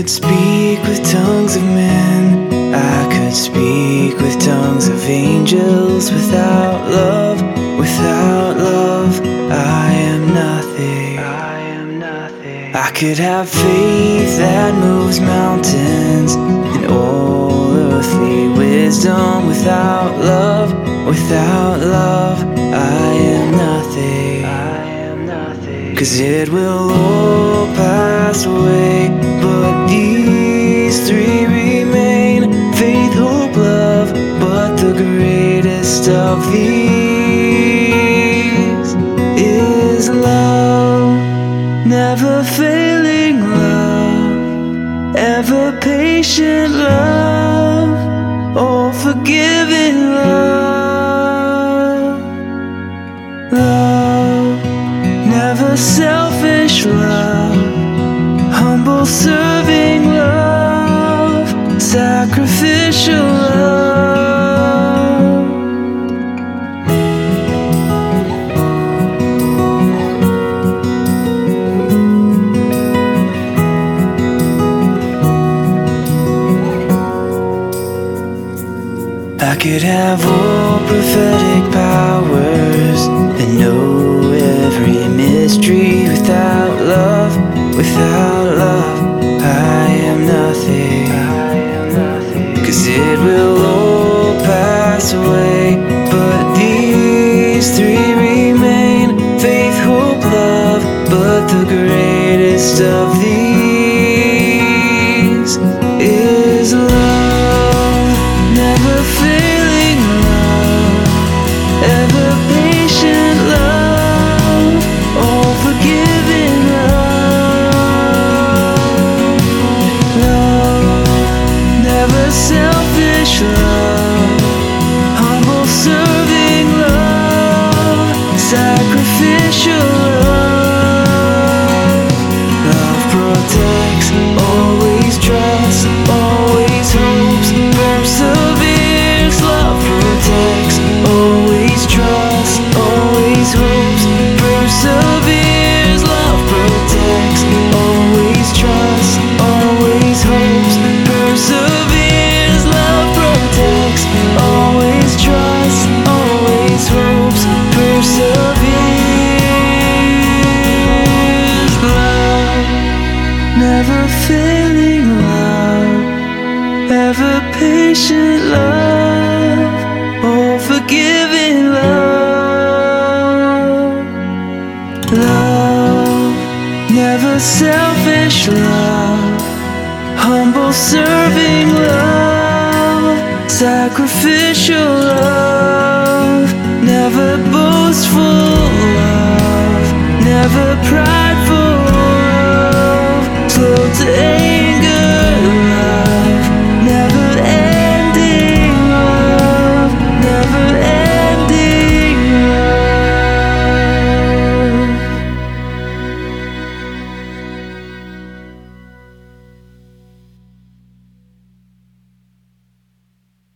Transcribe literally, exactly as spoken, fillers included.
speak with tongues of men, I could speak with tongues of angels. Without love, without love, I am nothing. I am nothing. I could have faith that moves mountains and all earthly wisdom. Without love, without love, I am nothing. I am nothing. 'Cause it will all pass away, but these three remain: faith, hope, love. But the greatest of these is love. Never failing love, ever patient love, all forgiving love. Love, never selfish love, humble serving love, sacrificial love. I could have all prophetic powers and know every mystery. Without love, without love, I am nothing. I am nothing. 'Cause it will all pass away, but these three remain: faith, hope, love. But the greatest of these is love. Never failing love, ever patient love, all forgiving love. Love, never selfish love, humble serving love, sacrificial love. Love protects, always trusts, always hopes, perseveres. Love protects, always trusts, always hopes, perseveres. Love protects, always trusts, always hopes, perseveres. Love protects, always trusts, always hopes, perseveres. Love, never failing love, ever patient love, all forgiving love. Love, never selfish love, humble serving love, sacrificial love, never boastful love.